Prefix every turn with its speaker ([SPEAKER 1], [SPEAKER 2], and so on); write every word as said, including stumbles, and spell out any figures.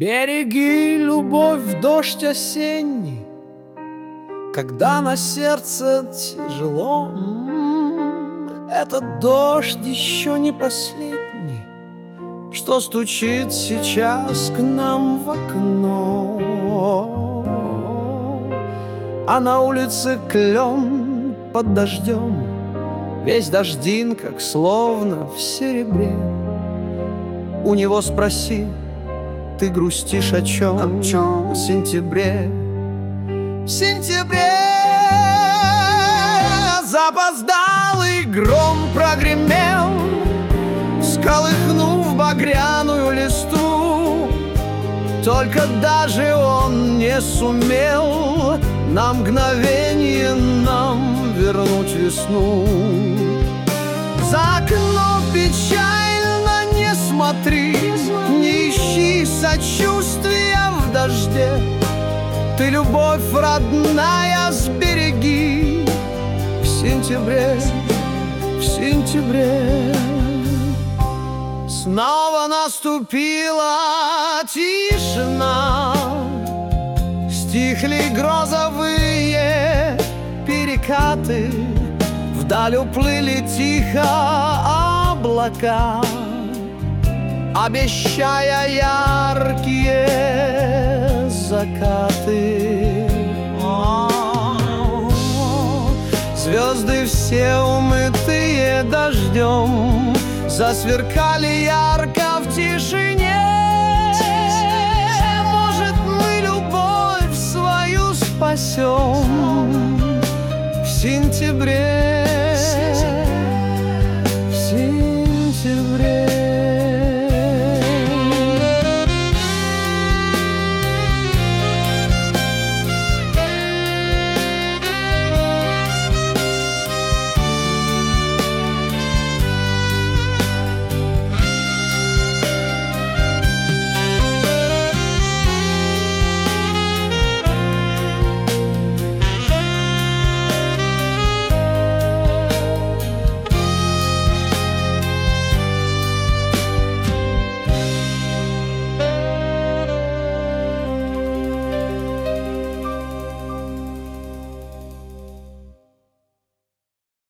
[SPEAKER 1] Береги, любовь, дождь осенний, когда на сердце тяжело. Этот дождь еще не последний, что стучит сейчас к нам в окно. А на улице клен под дождем, весь дождин, как словно в серебре. У него спроси, ты грустишь о чем? О чем? В сентябре, в сентябре запоздалый гром прогремел, всколыхнув багряную листу. Только даже он не сумел на мгновение нам вернуть весну. За окно печально не смотри, не ищи сочувствия в дожде. Ты, любовь родная, сбереги в сентябре, в сентябре. Снова наступила тишина, стихли грозовые перекаты, вдаль уплыли тихо облака, обещая яркие закаты. Звезды все умытые дождем засверкали ярко в тишине. Может, мы любовь свою спасем в сентябре, в сентябре.